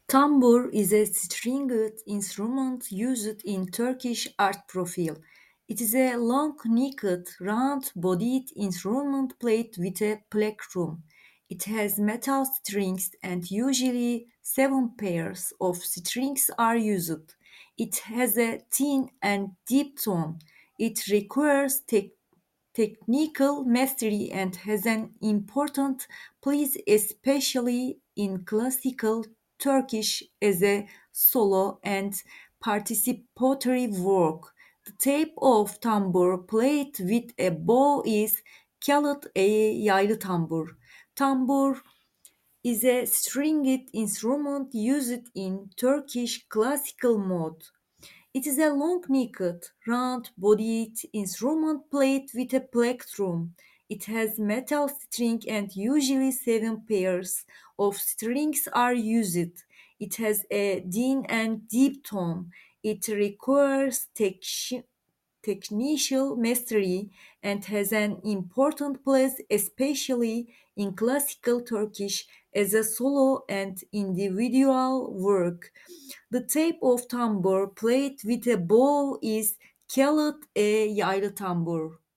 Tambur is a stringed instrument used in Turkish art profile. It is a long-necked, round-bodied instrument played with a plectrum. It has metal strings and usually 7 pairs of strings are used. It has a thin and deep tone. It requires technical mastery and has an important place especially in classical Turkish as a solo and participatory work. The type of tambur played with a bow is called a yaylı tambur. Tambur is a stringed instrument used in Turkish classical mode. It is a long-necked, round-bodied instrument played with a plectrum. It has metal string and usually 7 pairs of strings are used. It has a thin and deep tone. It requires technical mastery and has an important place, especially in classical Turkish, as a solo and individual work. The type of tambur played with a bow is called a yaylı tambur.